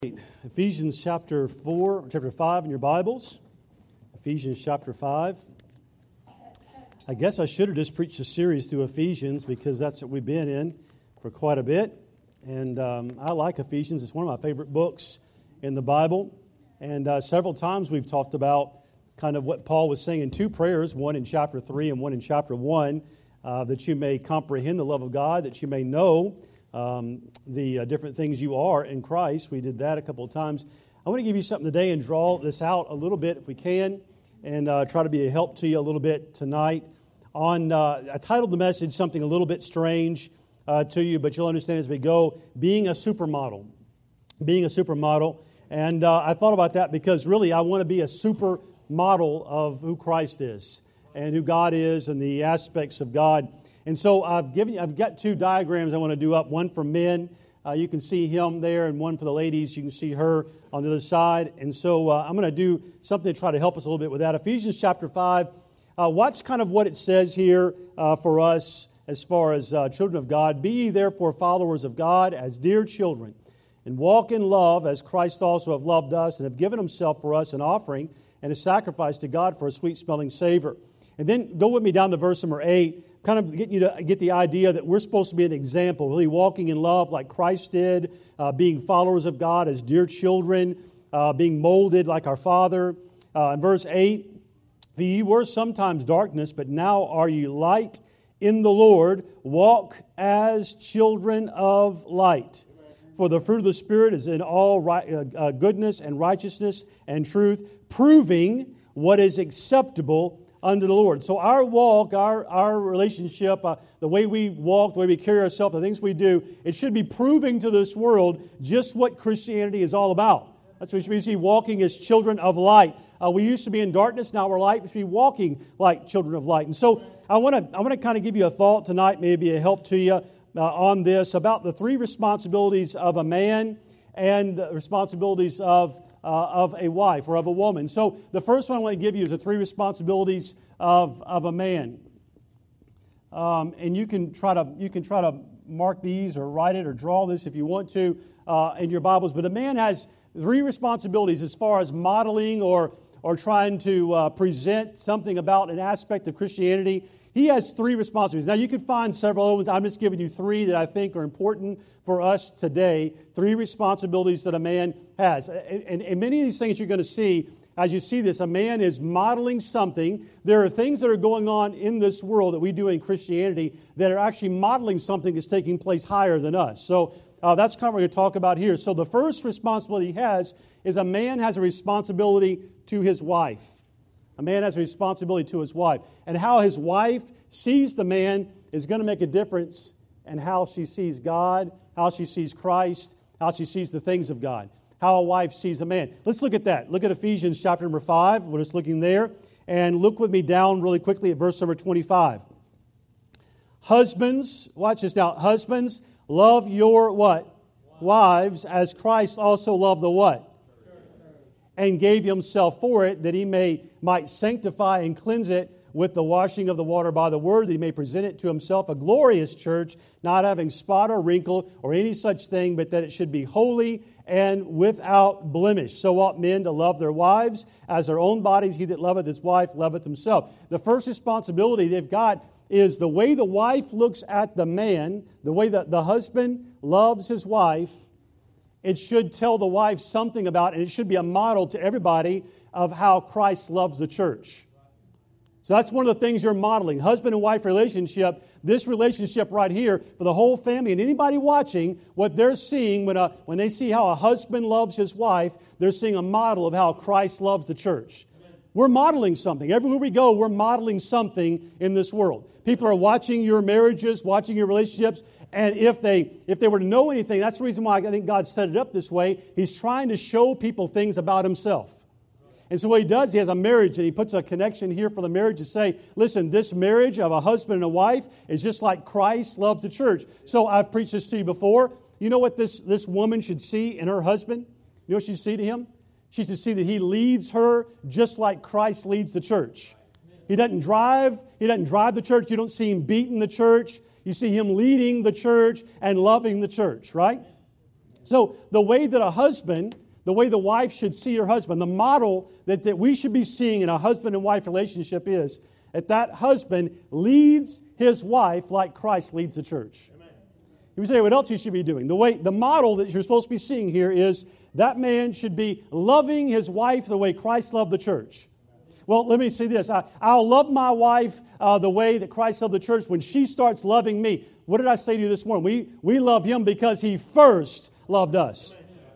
Ephesians chapter 5 in your Bibles. Ephesians chapter 5. I guess I should have just preached a series through Ephesians because that's what we've been in for quite a bit. And I like Ephesians. It's one of my favorite books in the Bible. And several times we've talked about kind of what Paul was saying in two prayers, one in chapter 3 and one in chapter 1, that you may comprehend the love of God, that you may know the different things you are in Christ. We did that a couple of times. I want to give you something today and draw this out a little bit if we can, and try to be a help to you a little bit tonight. I titled the message something a little bit strange to you, but you'll understand as we go, being a supermodel. Being a supermodel. And I thought about that because really I want to be a supermodel of who Christ is and who God is and the aspects of God. And so I've got two diagrams I want to do up, one for men. You can see him there, and one for the ladies. You can see her on the other side. And so I'm going to do something to try to help us a little bit with that. Ephesians chapter 5. Watch kind of what it says here for us as far as children of God. Be ye therefore followers of God as dear children, and walk in love as Christ also hath loved us, and have given himself for us an offering and a sacrifice to God for a sweet-smelling savor. And then go with me down to verse number 8. Kind of getting you to get the idea that we're supposed to be an example, really walking in love like Christ did, being followers of God as dear children, being molded like our Father. In verse 8, for ye were sometimes darkness, but now are ye light in the Lord. Walk as children of light. For the fruit of the Spirit is in all goodness and righteousness and truth, proving what is acceptable unto the Lord. So our walk, our relationship, the way we walk, the way we carry ourselves, the things we do, it should be proving to this world just what Christianity is all about. That's what we should be walking as children of light. We used to be in darkness, now we're light. We should be walking like children of light. And so I want to kind of give you a thought tonight, maybe a help to you on this, about the three responsibilities of a man and the responsibilities of a wife or of a woman. So the first one I want to give you is the three responsibilities of a man. And you can try to mark these or write it or draw this if you want to in your Bibles. But a man has three responsibilities as far as modeling or trying to present something about an aspect of Christianity. He has three responsibilities. Now, you can find several other ones. I'm just giving you three that I think are important for us today. Three responsibilities that a man has. And many of these things you're going to see, as you see this, a man is modeling something. There are things that are going on in this world that we do in Christianity that are actually modeling something that's taking place higher than us. So that's kind of what we're going to talk about here. So the first responsibility he has is a man has a responsibility to his wife. A man has a responsibility to his wife. And how his wife sees the man is going to make a difference in how she sees God, how she sees Christ, how she sees the things of God, how a wife sees a man. Let's look at that. Look at Ephesians chapter number 5. We're just looking there. And look with me down really quickly at verse number 25. Husbands, watch this now. Husbands, love your what? Wives, as Christ also loved the what? And gave himself for it, that he might sanctify and cleanse it with the washing of the water by the word, that he may present it to himself a glorious church, not having spot or wrinkle or any such thing, but that it should be holy and without blemish. So ought men to love their wives as their own bodies. He that loveth his wife loveth himself. The first responsibility they've got is the way the wife looks at the man, the way that the husband loves his wife. It should tell the wife something about, and it should be a model to everybody of how Christ loves the church. So that's one of the things you're modeling. Husband and wife relationship, this relationship right here for the whole family and anybody watching, what they're seeing when they see how a husband loves his wife, they're seeing a model of how Christ loves the church. We're modeling something. Everywhere we go, we're modeling something in this world. People are watching your marriages, watching your relationships, and if they were to know anything, that's the reason why I think God set it up this way. He's trying to show people things about himself. And so what he does, he has a marriage, and he puts a connection here for the marriage to say, listen, this marriage of a husband and a wife is just like Christ loves the church. So I've preached this to you before. You know what this woman should see in her husband? You know what she should see to him? She should see that he leads her just like Christ leads the church. He doesn't drive the church. You don't see him beating the church. You see him leading the church and loving the church, right? So the way that the way the wife should see her husband, the model that we should be seeing in a husband and wife relationship is that husband leads his wife like Christ leads the church. Amen. You say what else he should be doing. The model that you're supposed to be seeing here is that man should be loving his wife the way Christ loved the church. Well, let me say this. I'll love my wife the way that Christ loved the church when she starts loving me. What did I say to you this morning? We love Him because He first loved us.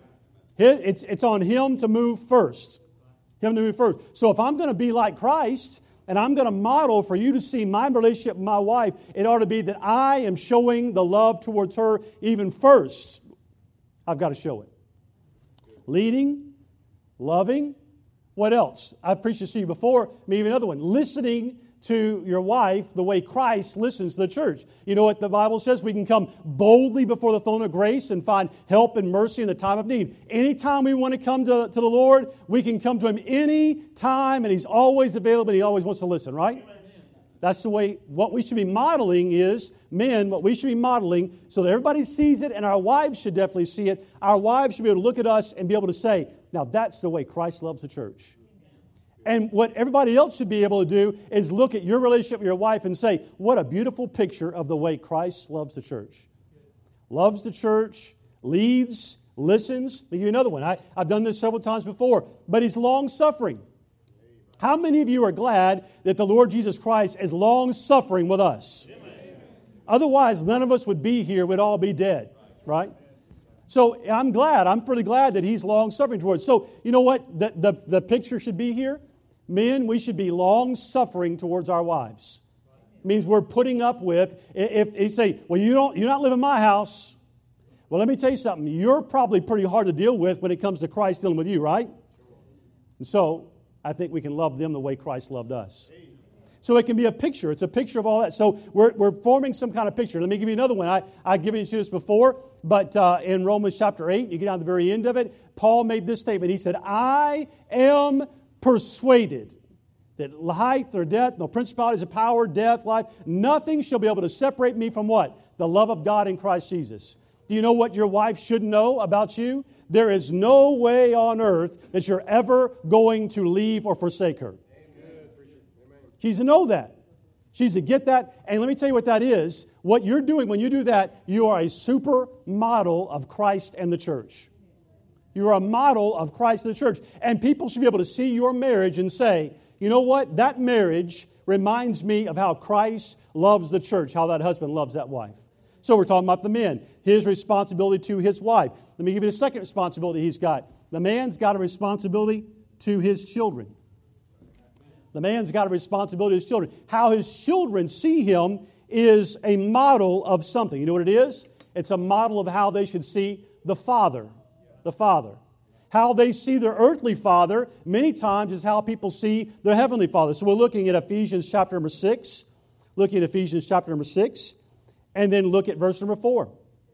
It's on Him to move first. Him to move first. So if I'm going to be like Christ, and I'm going to model for you to see my relationship with my wife, it ought to be that I am showing the love towards her even first. I've got to show it. Leading, loving. What else? I've preached this to you before, maybe another one. Listening to your wife the way Christ listens to the church. You know what the Bible says? We can come boldly before the throne of grace and find help and mercy in the time of need. Anytime we want to come to the Lord, we can come to Him any time, and He's always available and He always wants to listen, right? Amen. That's the way, what we should be modeling is, men, what we should be modeling so that everybody sees it, and our wives should definitely see it. Our wives should be able to look at us and be able to say, now that's the way Christ loves the church. And what everybody else should be able to do is look at your relationship with your wife and say, what a beautiful picture of the way Christ loves the church. Loves the church, leads, listens. Let me give you another one. I've done this several times before, but He's long-suffering. How many of you are glad that the Lord Jesus Christ is long-suffering with us? Amen. Otherwise, none of us would be here. We'd all be dead, right? So I'm pretty glad that He's long-suffering towards us. So you know what the picture should be here? Men, we should be long-suffering towards our wives. It means we're putting up with, if they say, well, you're not living in my house. Well, let me tell you something. You're probably pretty hard to deal with when it comes to Christ dealing with you, right? And so I think we can love them the way Christ loved us. So it can be a picture. It's a picture of all that. So we're forming some kind of picture. Let me give you another one. I've given you this before, but in Romans chapter 8, you get down to the very end of it, Paul made this statement. He said, I am persuaded that height or depth, no principalities of power, death, life, nothing shall be able to separate me from what? The love of God in Christ Jesus. Do you know what your wife should know about you? There is no way on earth that you're ever going to leave or forsake her. She's to know that. She's to get that. And let me tell you what that is. What you're doing when you do that, you are a super model of Christ and the church. You are a model of Christ and the church. And people should be able to see your marriage and say, you know what? That marriage reminds me of how Christ loves the church, how that husband loves that wife. So we're talking about the men, his responsibility to his wife. Let me give you the second responsibility he's got. The man's got a responsibility to his children. The man's got a responsibility to his children. How his children see him is a model of something. You know what it is? It's a model of how they should see the Father. The Father. How they see their earthly father, many times, is how people see their heavenly Father. So we're looking at Ephesians chapter number 6. Looking at Ephesians chapter number 6. And then look at verse number 4.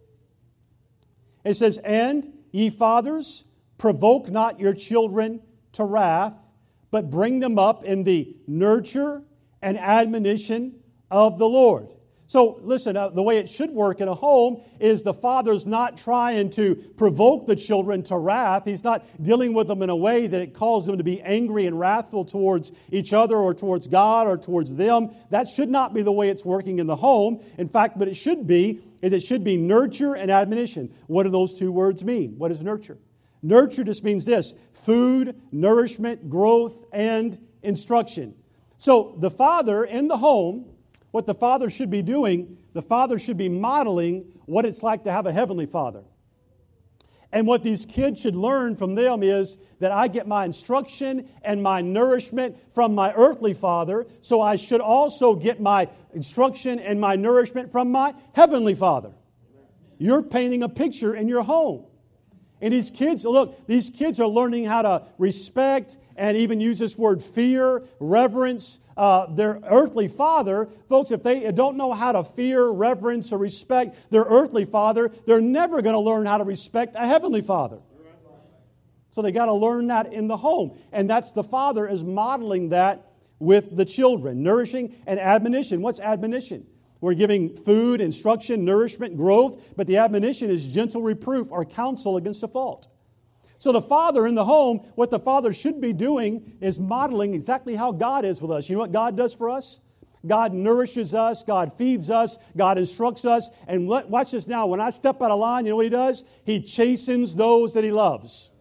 It says, and ye fathers, provoke not your children to wrath, but bring them up in the nurture and admonition of the Lord. So listen, the way it should work in a home is the father's not trying to provoke the children to wrath. He's not dealing with them in a way that it calls them to be angry and wrathful towards each other or towards God or towards them. That should not be the way it's working in the home. In fact, what it should be is it should be nurture and admonition. What do those two words mean? What is nurture? Nurture just means this: food, nourishment, growth, and instruction. So the father in the home, what the father should be doing, the father should be modeling what it's like to have a heavenly father. And what these kids should learn from them is that I get my instruction and my nourishment from my earthly father, so I should also get my instruction and my nourishment from my heavenly Father. You're painting a picture in your home. And these kids, look, these kids are learning how to respect and even use this word fear, reverence, their earthly father. Folks, if they don't know how to fear, reverence, or respect their earthly father, they're never going to learn how to respect a heavenly Father. So they got to learn that in the home. And that's the father is modeling that with the children. Nourishing and admonition. What's admonition? We're giving food, instruction, nourishment, growth, but the admonition is gentle reproof or counsel against a fault. So the father in the home, what the father should be doing is modeling exactly how God is with us. You know what God does for us? God nourishes us, God feeds us, God instructs us. And watch this now. When I step out of line, you know what He does? He chastens those that He loves.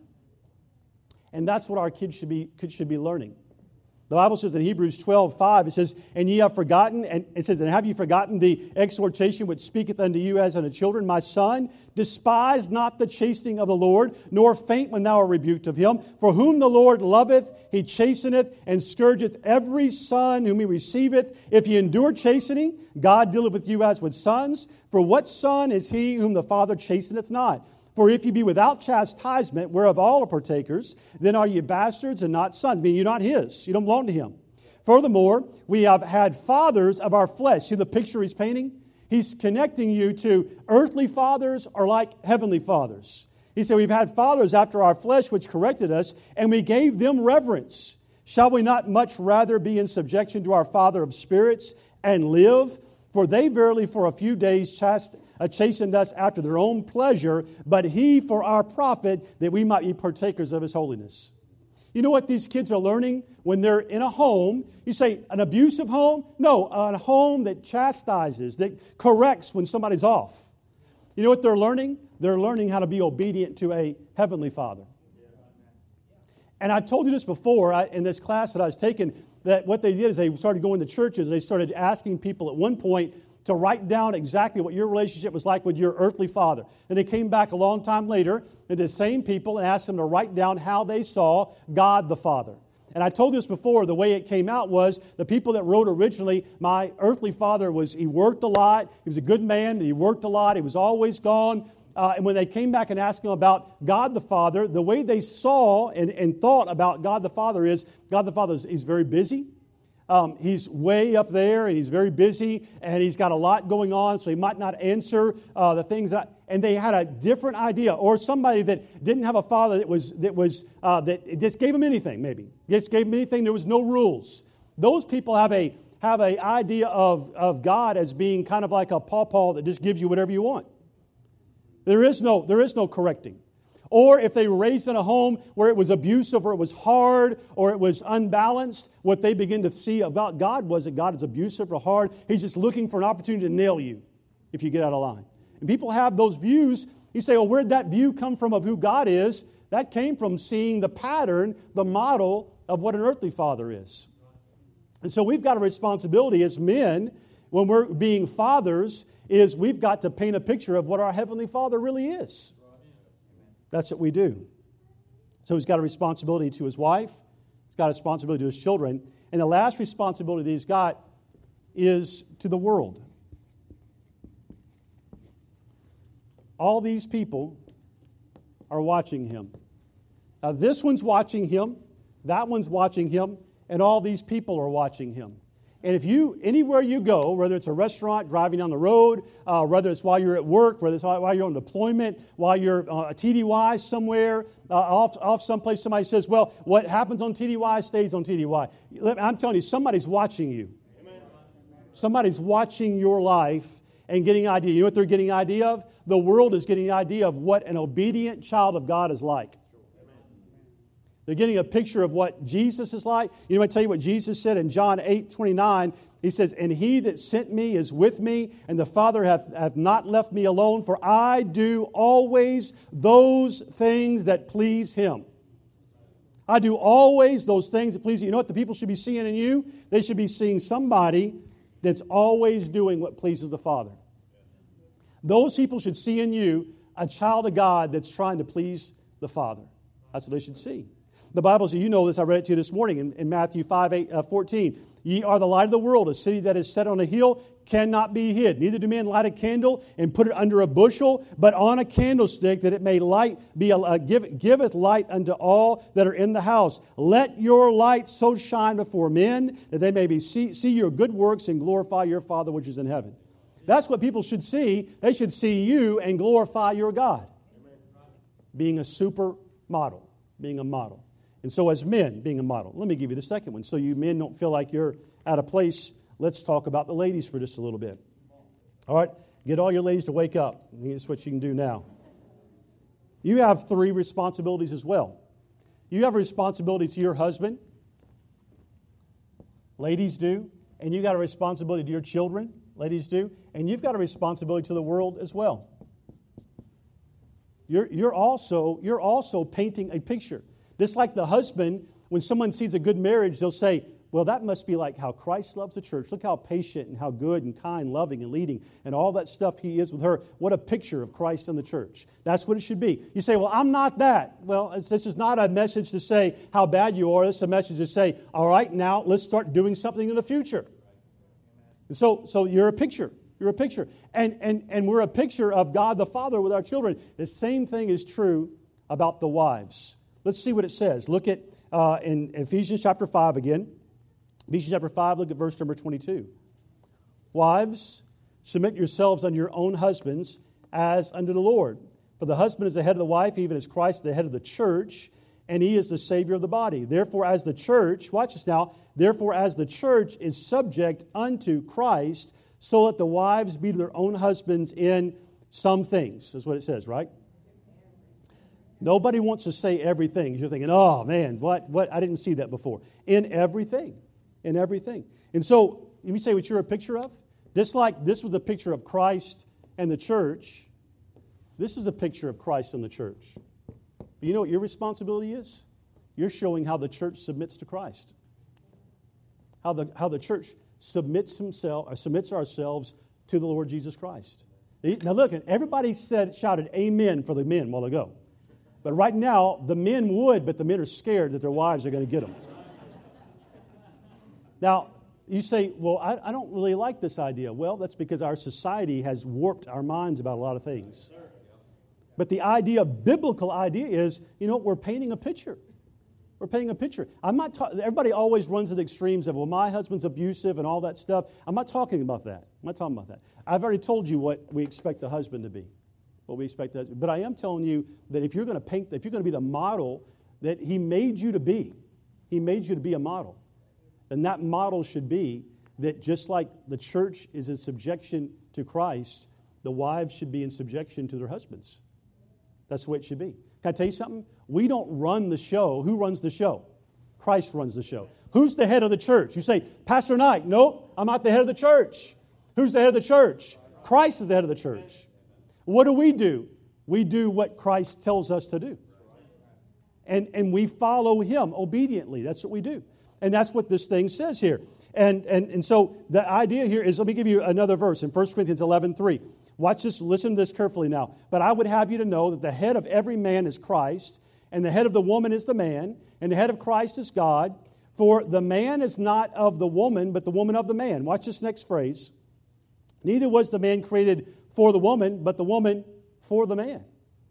And that's what our kids should be learning. The Bible says in Hebrews 12:5, it says, and ye have forgotten, and it says, and have ye forgotten the exhortation which speaketh unto you as unto children? My son, despise not the chastening of the Lord, nor faint when thou art rebuked of Him. For whom the Lord loveth, He chasteneth, and scourgeth every son whom He receiveth. If ye endure chastening, God dealeth with you as with sons. For what son is he whom the Father chasteneth not? For if you be without chastisement, whereof all are partakers, then are ye bastards and not sons. I mean, you're not His. You don't belong to Him. Furthermore, we have had fathers of our flesh. See the picture he's painting? He's connecting you to earthly fathers are like heavenly fathers. He said, we've had fathers after our flesh which corrected us, and we gave them reverence. Shall we not much rather be in subjection to our Father of spirits and live? For they verily for a few days chastened us after their own pleasure, but He for our profit, that we might be partakers of His holiness. You know what these kids are learning when they're in a home? You say, an abusive home? No, a home that chastises, that corrects when somebody's off. You know what they're learning? They're learning how to be obedient to a heavenly Father. And I've told you this before in this class that I was taking, that what they did is they started going to churches and they started asking people at one point to write down exactly what your relationship was like with your earthly father. And they came back a long time later, and the same people, and asked them to write down how they saw God the Father. And I told you this before, the way it came out was the people that wrote originally, my earthly father he worked a lot, he was a good man, he worked a lot, he was always gone. And when they came back and asked him about God the Father, the way they saw and thought about God the Father is, God the Father is very busy. He's way up there, and He's very busy, and He's got a lot going on, so He might not answer the things and they had a different idea, or somebody that didn't have a father that just gave him anything. Maybe just gave him anything. There was no rules. Those people have a idea of God as being kind of like a pawpaw that just gives you whatever you want. There is no correcting. Or if they were raised in a home where it was abusive or it was hard or it was unbalanced, what they begin to see about God was that God is abusive or hard. He's just looking for an opportunity to nail you if you get out of line. And people have those views. You say, well, where did that view come from of who God is? That came from seeing the pattern, the model of what an earthly father is. And so we've got a responsibility as men, when we're being fathers, is we've got to paint a picture of what our Heavenly Father really is. That's what we do. So He's got a responsibility to His wife. He's got a responsibility to His children. And the last responsibility that He's got is to the world. All these people are watching Him. Now this one's watching Him, that one's watching Him, and all these people are watching Him. And if anywhere you go, whether it's a restaurant, driving down the road, whether it's while you're at work, whether it's while you're on deployment, while you're a TDY somewhere, off someplace, somebody says, well, what happens on TDY stays on TDY. I'm telling you, somebody's watching you. Amen. Somebody's watching your life and getting an idea. You know what they're getting an idea of? The world is getting an idea of what an obedient child of God is like. They're getting a picture of what Jesus is like. You know, I tell you what Jesus said in John 8:29. He says, and He that sent me is with me, and the Father hath not left me alone, for I do always those things that please Him. I do always those things that please Him. You know what the people should be seeing in you? They should be seeing somebody that's always doing what pleases the Father. Those people should see in you a child of God that's trying to please the Father. That's what they should see. The Bible says, you know this, I read it to you this morning in Matthew 5:14. Ye are the light of the world. A city that is set on a hill cannot be hid. Neither do men light a candle and put it under a bushel, but on a candlestick, that it may giveth light unto all that are in the house. Let your light so shine before men that they may see your good works and glorify your Father which is in heaven. That's what people should see. They should see you and glorify your God. Being a supermodel, being a model. And so as men, being a model. Let me give you the second one, so you men don't feel like you're at a place let's talk about the ladies for just a little bit. All right, get all your ladies to wake up. Here's what you can do now. You have 3 responsibilities as well. You have a responsibility to your husband. Ladies do. And you got a responsibility to your children. Ladies do. And you've got a responsibility to the world as well. You're also painting a picture. Just like the husband, when someone sees a good marriage, they'll say, well, that must be like how Christ loves the church. Look how patient and how good and kind, loving and leading and all that stuff he is with her. What a picture of Christ and the church. That's what it should be. You say, well, I'm not that. Well, this is not a message to say how bad you are. This is a message to say, all right, now let's start doing something in the future. And so you're a picture. You're a picture. And we're a picture of God the Father with our children. The same thing is true about the wives. Let's see what it says. Look at in Ephesians chapter 5 again. Ephesians chapter 5, look at verse number 22. Wives, submit yourselves unto your own husbands as unto the Lord. For the husband is the head of the wife, even as Christ is the head of the church, and he is the Savior of the body. Therefore, as the church, watch this now, therefore, as the church is subject unto Christ, so let the wives be to their own husbands in some things. That's what it says, right? Nobody wants to say everything. You're thinking, oh man, what? I didn't see that before. In everything. In everything. And so, let me say what you're a picture of. Just like this was a picture of Christ and the church, this is a picture of Christ and the church. But you know what your responsibility is? You're showing how the church submits to Christ. How the church submits ourselves to the Lord Jesus Christ. Now look, everybody shouted amen for the men a while ago. But right now, the men would, but the men are scared that their wives are going to get them. Now, you say, well, I don't really like this idea. Well, that's because our society has warped our minds about a lot of things. But the biblical idea is, we're painting a picture. We're painting a picture. Everybody always runs to the extremes of, well, my husband's abusive and all that stuff. I'm not talking about that. I've already told you what we expect the husband to be. But I am telling you that if you're going to be the model that he made you to be a model. And that model should be that just like the church is in subjection to Christ, the wives should be in subjection to their husbands. That's the way it should be. Can I tell you something? We don't run the show. Who runs the show? Christ runs the show. Who's the head of the church? You say, Pastor Knight, nope, I'm not the head of the church. Who's the head of the church? Christ is the head of the church. What do? We do what Christ tells us to do. And we follow Him obediently. That's what we do. And that's what this thing says here. And so the idea here is, let me give you another verse in 1 Corinthians 11:3. Watch this, listen to this carefully now. But I would have you to know that the head of every man is Christ, and the head of the woman is the man, and the head of Christ is God. For the man is not of the woman, but the woman of the man. Watch this next phrase. Neither was the man created for the woman, but the woman for the man.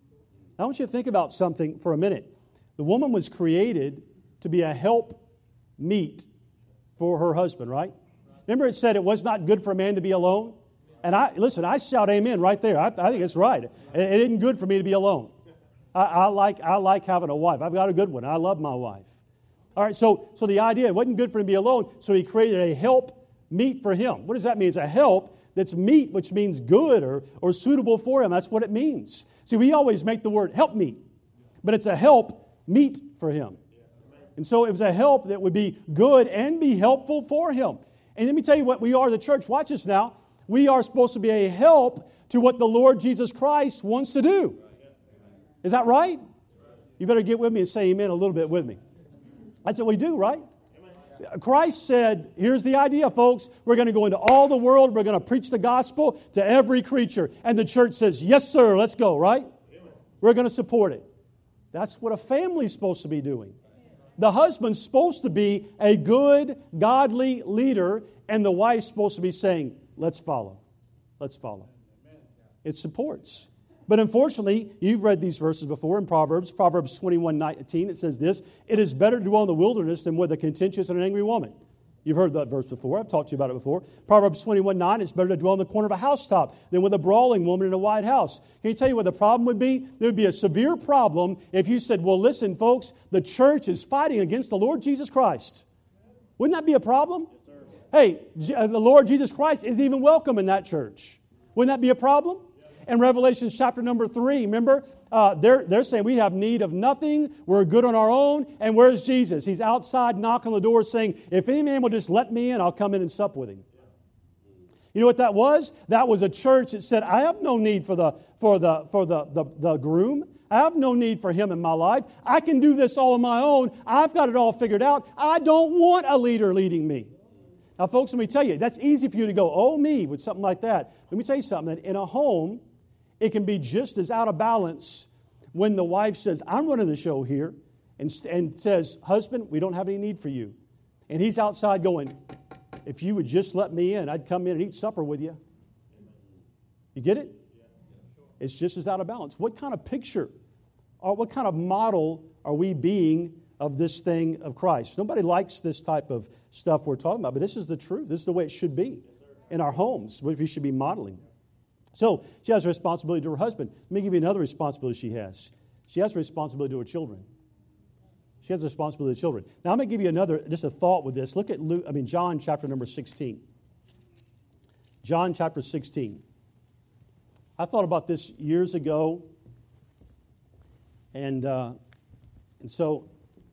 I want you to think about something for a minute. The woman was created to be a help meet for her husband, right? Remember it said it was not good for a man to be alone? And I shout amen right there. I think it's right. It isn't good for me to be alone. I like having a wife. I've got a good one. I love my wife. All right, so the idea, it wasn't good for him to be alone, so he created a help meet for him. What does that mean? It's a help that's meet, which means good or suitable for him. That's what it means. See, we always make the word help meet, but it's a help meet for him. And so it was a help that would be good and be helpful for him. And let me tell you what we are, the church. Watch this now. We are supposed to be a help to what the Lord Jesus Christ wants to do. Is that right? You better get with me and say amen a little bit with me. That's what we do, right? Christ said, here's the idea, folks. We're going to go into all the world. We're going to preach the gospel to every creature. And the church says, yes, sir, let's go, right? We're going to support it. That's what a family's supposed to be doing. The husband's supposed to be a good, godly leader, and the wife's supposed to be saying, let's follow. Let's follow. It supports. But unfortunately, you've read these verses before in Proverbs 21:19. It says this, it is better to dwell in the wilderness than with a contentious and an angry woman. You've heard that verse before. I've talked to you about it before. Proverbs 21:9, it's better to dwell in the corner of a housetop than with a brawling woman in a wide house. Can you tell you what the problem would be? There would be a severe problem if you said, well, listen, folks, the church is fighting against the Lord Jesus Christ. Wouldn't that be a problem? hey, the Lord Jesus Christ is even welcome in that church. Wouldn't that be a problem? In Revelation chapter number 3, remember, they're saying we have need of nothing, we're good on our own, and where's Jesus? He's outside knocking on the door saying, if any man will just let me in, I'll come in and sup with him. You know what that was? That was a church that said, I have no need for the groom. I have no need for him in my life. I can do this all on my own. I've got it all figured out. I don't want a leader leading me. Now, folks, let me tell you, that's easy for you to go, oh, me, with something like that. Let me tell you something, that in a home, it can be just as out of balance when the wife says, I'm running the show here, and says, husband, we don't have any need for you. And he's outside going, if you would just let me in, I'd come in and eat supper with you. You get it? It's just as out of balance. What kind of picture or what kind of model are we being of this thing of Christ? Nobody likes this type of stuff we're talking about, but this is the truth. This is the way it should be in our homes, what we should be modeling. So she has a responsibility to her husband. Let me give you another responsibility she has. She has a responsibility to her children. She has a responsibility to children. Now I'm going to give you just a thought with this. Look at John chapter number 16. John chapter 16. I thought about this years ago, and so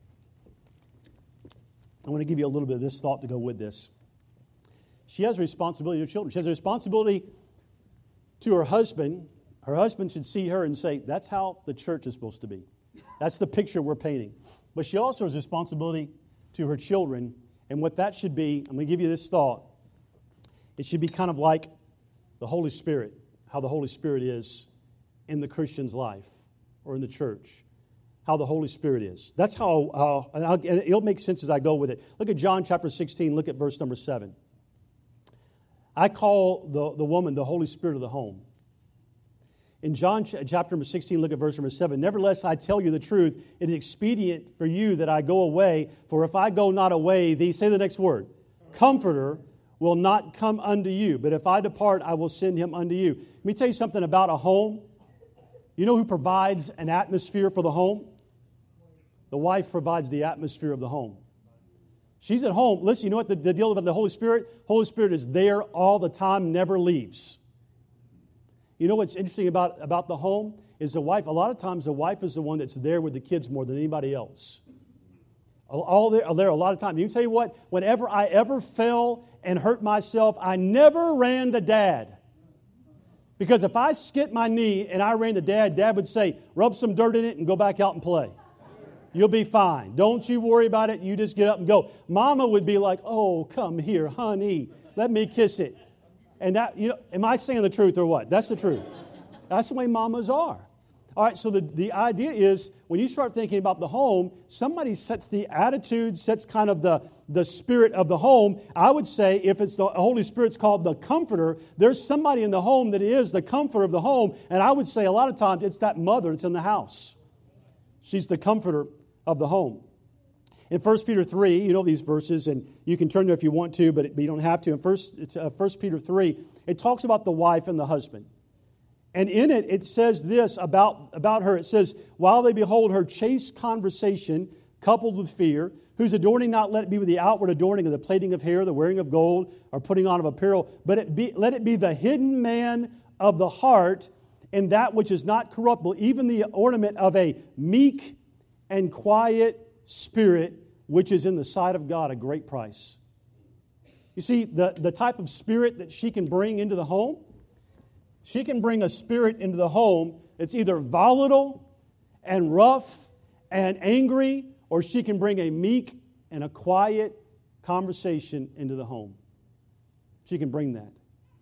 I want to give you a little bit of this thought to go with this. She has a responsibility to her children. She has a responsibility to her husband. Her husband should see her and say, that's how the church is supposed to be. That's the picture we're painting. But she also has a responsibility to her children, and what that should be, I'm going to give you this thought. It should be kind of like the Holy Spirit, how the Holy Spirit is in the Christian's life or in the church, how the Holy Spirit is. That's how, and it'll make sense as I go with it. Look at John chapter 16, look at verse number 7. I call the woman the Holy Spirit of the home. In John chapter number 16, look at verse number 7. Nevertheless, I tell you the truth, it is expedient for you that I go away, for if I go not away, say the next word, Comforter will not come unto you. But if I depart, I will send him unto you. Let me tell you something about a home. You know who provides an atmosphere for the home? The wife provides the atmosphere of the home. She's at home. Listen, you know what the deal about the Holy Spirit? Holy Spirit is there all the time, never leaves. You know what's interesting about the home? Is the wife, a lot of times the wife is the one that's there with the kids more than anybody else. All there a lot of times. You can tell you what, whenever I ever fell and hurt myself, I never ran to Dad. Because if I skipped my knee and I ran to Dad, Dad would say, rub some dirt in it and go back out and play. You'll be fine. Don't you worry about it. You just get up and go. Mama would be like, oh, come here, honey. Let me kiss it. And that, am I saying the truth or what? That's the truth. That's the way mamas are. All right, so the idea is when you start thinking about the home, somebody sets the attitude, sets kind of the spirit of the home. I would say if it's the Holy Spirit's called the Comforter, there's somebody in the home that is the comforter of the home. And I would say a lot of times it's that mother that's in the house. She's the comforter of the home. In 1 Peter 3, you know these verses, and you can turn there if you want to, but you don't have to. In 1 Peter 3, it talks about the wife and the husband. And in it, it says this about her. It says, while they behold her chaste conversation, coupled with fear, whose adorning not let it be with the outward adorning of the plaiting of hair, the wearing of gold, or putting on of apparel, but let it be the hidden man of the heart, in that which is not corruptible, even the ornament of a meek and quiet spirit, which is in the sight of God a great price. You see, the type of spirit that she can bring into the home, she can bring a spirit into the home that's either volatile and rough and angry, or she can bring a meek and a quiet conversation into the home. She can bring that.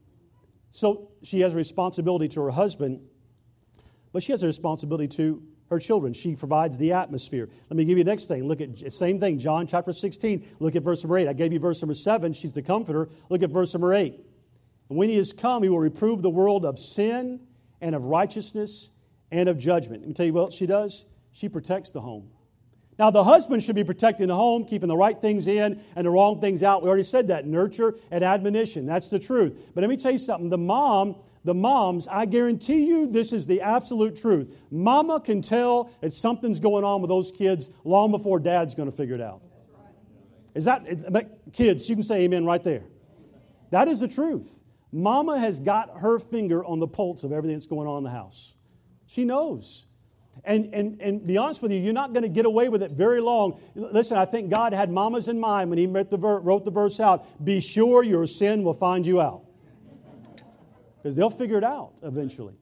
So she has a responsibility to her husband, but she has a responsibility to her children. She provides the atmosphere. Let me give you the next thing. Look at the same thing, John chapter 16. Look at verse number 8. I gave you verse number 7. She's the comforter. Look at verse number 8. And when he is come, he will reprove the world of sin and of righteousness and of judgment. Let me tell you what she does. She protects the home. Now, the husband should be protecting the home, keeping the right things in and the wrong things out. We already said that. Nurture and admonition. That's the truth. But let me tell you something. The moms, I guarantee you this is the absolute truth. Mama can tell that something's going on with those kids long before Dad's going to figure it out. Kids, you can say amen right there. That is the truth. Mama has got her finger on the pulse of everything that's going on in the house. She knows. And be honest with you, you're not going to get away with it very long. Listen, I think God had mamas in mind when He wrote the verse out. Be sure your sin will find you out. Because they'll figure it out eventually.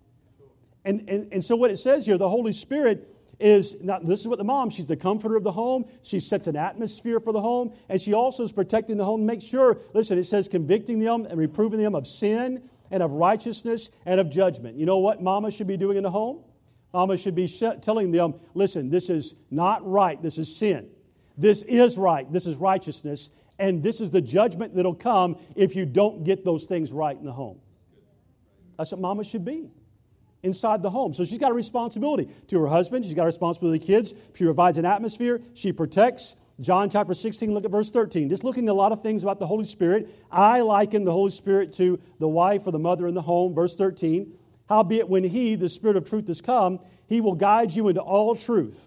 And so what it says here, the Holy Spirit is, now this is what the mom, she's the comforter of the home. She sets an atmosphere for the home. And she also is protecting the home. Make sure, listen, it says convicting them and reproving them of sin and of righteousness and of judgment. You know what mama should be doing in the home? Mama should be telling them, listen, this is not right. This is sin. This is right. This is righteousness. And this is the judgment that will come if you don't get those things right in the home. That's what mama should be inside the home. So she's got a responsibility to her husband. She's got a responsibility to the kids. She provides an atmosphere. She protects. John chapter 16, look at verse 13. Just looking at a lot of things about the Holy Spirit. I liken the Holy Spirit to the wife or the mother in the home. Verse 13. Howbeit when He, the Spirit of truth, is come, He will guide you into all truth.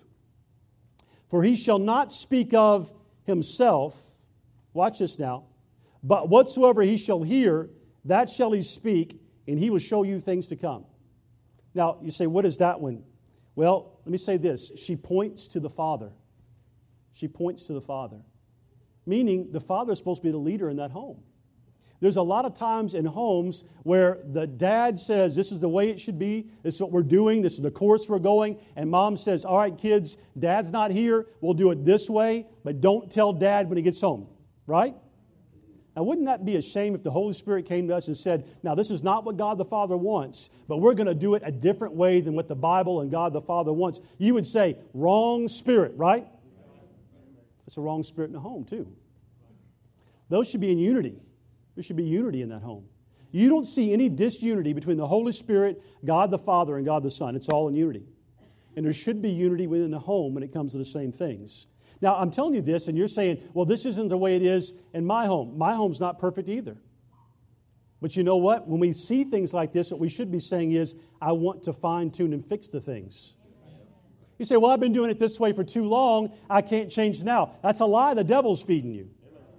For He shall not speak of Himself, watch this now, but whatsoever He shall hear, that shall He speak, and He will show you things to come. Now, you say, what is that one? Well, let me say this. She points to the Father. She points to the Father. Meaning, the Father is supposed to be the leader in that home. There's a lot of times in homes where the dad says, this is the way it should be, this is what we're doing, this is the course we're going, and mom says, all right, kids, dad's not here, we'll do it this way, but don't tell dad when he gets home, right? Now, wouldn't that be a shame if the Holy Spirit came to us and said, now, this is not what God the Father wants, but we're going to do it a different way than what the Bible and God the Father wants. You would say, wrong spirit, right? That's a wrong spirit in the home, too. Those should be in unity. There should be unity in that home. You don't see any disunity between the Holy Spirit, God the Father, and God the Son. It's all in unity. And there should be unity within the home when it comes to the same things. Now, I'm telling you this, and you're saying, well, this isn't the way it is in my home. My home's not perfect either. But you know what? When we see things like this, what we should be saying is, I want to fine-tune and fix the things. You say, well, I've been doing it this way for too long. I can't change now. That's a lie. The devil's feeding you.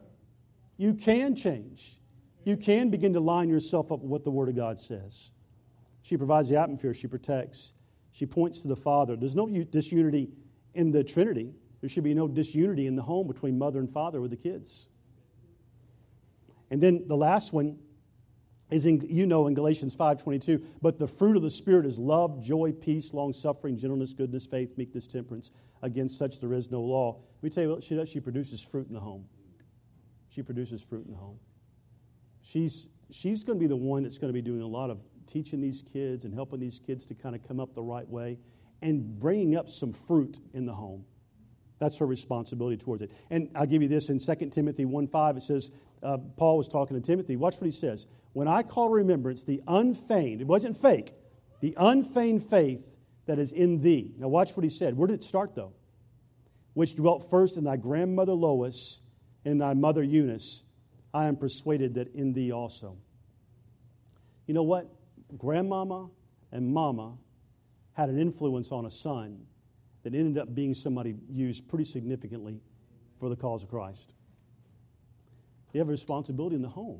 You can change. You can begin to line yourself up with what the Word of God says. She provides the atmosphere. She protects. She points to the Father. There's no disunity in the Trinity. There should be no disunity in the home between mother and father with the kids. And then the last one is in Galatians 5:22. But the fruit of the Spirit is love, joy, peace, long-suffering, gentleness, goodness, faith, meekness, temperance. Against such there is no law. Let me tell you what she does. She produces fruit in the home. She produces fruit in the home. She's going to be the one that's going to be doing a lot of teaching these kids and helping these kids to kind of come up the right way and bringing up some fruit in the home. That's her responsibility towards it. And I'll give you this in 2 Timothy 1:5. It says, Paul was talking to Timothy. Watch what he says. When I call to remembrance the unfeigned, it wasn't fake, the unfeigned faith that is in thee. Now watch what he said. Where did it start though? Which dwelt first in thy grandmother Lois and thy mother Eunice. I am persuaded that in thee also. You know what? Grandmama and mama had an influence on a son that ended up being somebody used pretty significantly for the cause of Christ. They have a responsibility in the home.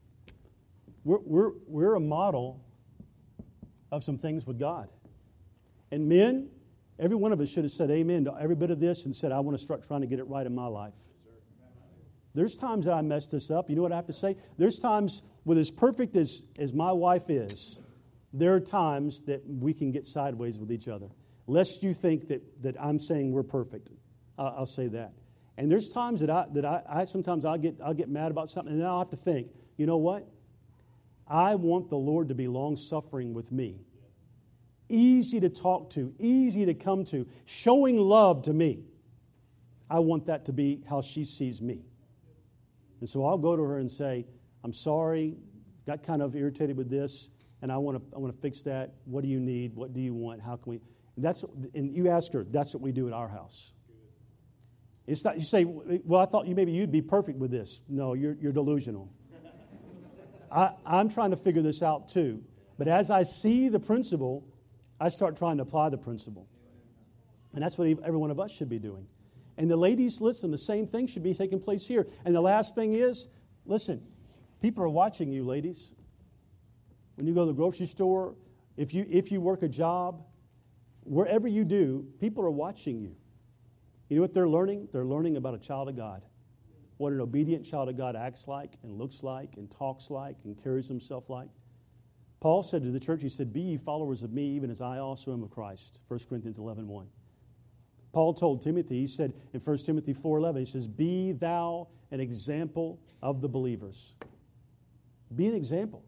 We're a model of some things with God. And men, every one of us should have said amen to every bit of this and said, I want to start trying to get it right in my life. There's times that I messed this up. You know what I have to say? There's times, with as perfect as my wife is, there are times that we can get sideways with each other. Lest you think that I'm saying we're perfect. I'll say that. And there's times that I sometimes I'll get mad about something, and then I'll have to think, you know what? I want the Lord to be long-suffering with me. Easy to talk to, easy to come to, showing love to me. I want that to be how she sees me. And so I'll go to her and say, I'm sorry, got kind of irritated with this, and I want to fix that. What do you need? What do you want? How can we? And you ask her, that's what we do at our house. It's not, you say, well, I thought you'd be perfect with this. No, you're delusional. I'm trying to figure this out too. But as I see the principle, I start trying to apply the principle. And that's what every one of us should be doing. And the ladies, listen, the same thing should be taking place here. And the last thing is, listen, people are watching you, ladies. When you go to the grocery store, if you work a job, wherever you do, people are watching you. You know what they're learning? They're learning about a child of God. What an obedient child of God acts like and looks like and talks like and carries himself like. Paul said to the church, he said, be ye followers of me, even as I also am of Christ. 1 Corinthians 11:1. Paul told Timothy, he said in 1 Timothy 4:11, he says, be thou an example of the believers. Be an example.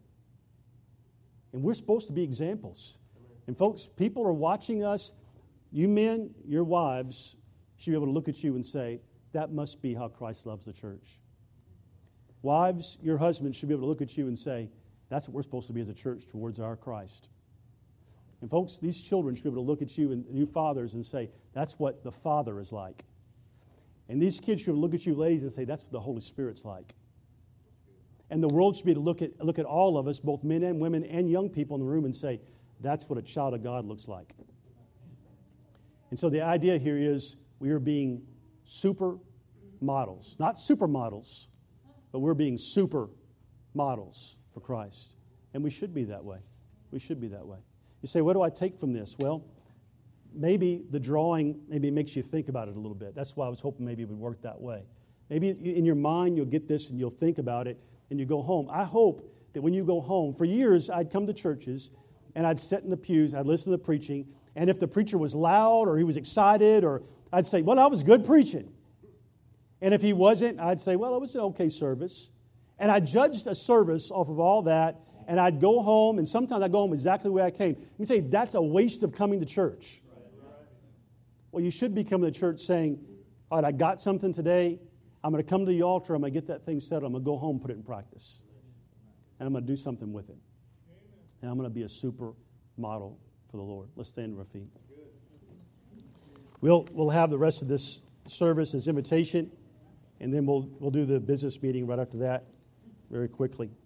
And we're supposed to be examples. And folks, people are watching us. You men, your wives should be able to look at you and say, that must be how Christ loves the church. Wives, your husbands should be able to look at you and say, that's what we're supposed to be as a church towards our Christ. And folks, these children should be able to look at you and you fathers and say, that's what the Father is like. And these kids should be able to look at you ladies and say, that's what the Holy Spirit's like. And the world should be able to look at all of us, both men and women and young people in the room, and say, that's what a child of God looks like. And so the idea here is we are being super models. Not supermodels, but we're being super models for Christ. And we should be that way. We should be that way. You say, what do I take from this? Well, maybe the drawing makes you think about it a little bit. That's why I was hoping maybe it would work that way. Maybe in your mind you'll get this and you'll think about it and you go home. I hope that when you go home, for years I'd come to churches and I'd sit in the pews, I'd listen to the preaching, and if the preacher was loud or he was excited, or I'd say, well, that was good preaching. And if he wasn't, I'd say, well, it was an okay service. And I judged a service off of all that, and I'd go home, and sometimes I'd go home exactly the way I came. You say, that's a waste of coming to church. Well, you should be coming to church saying, all right, I got something today. I'm going to come to the altar. I'm going to get that thing settled. I'm going to go home and put it in practice. And I'm going to do something with it. And I'm going to be a super model for the Lord. Let's stand to our feet. We'll have the rest of this service as invitation, and then we'll do the business meeting right after that very quickly.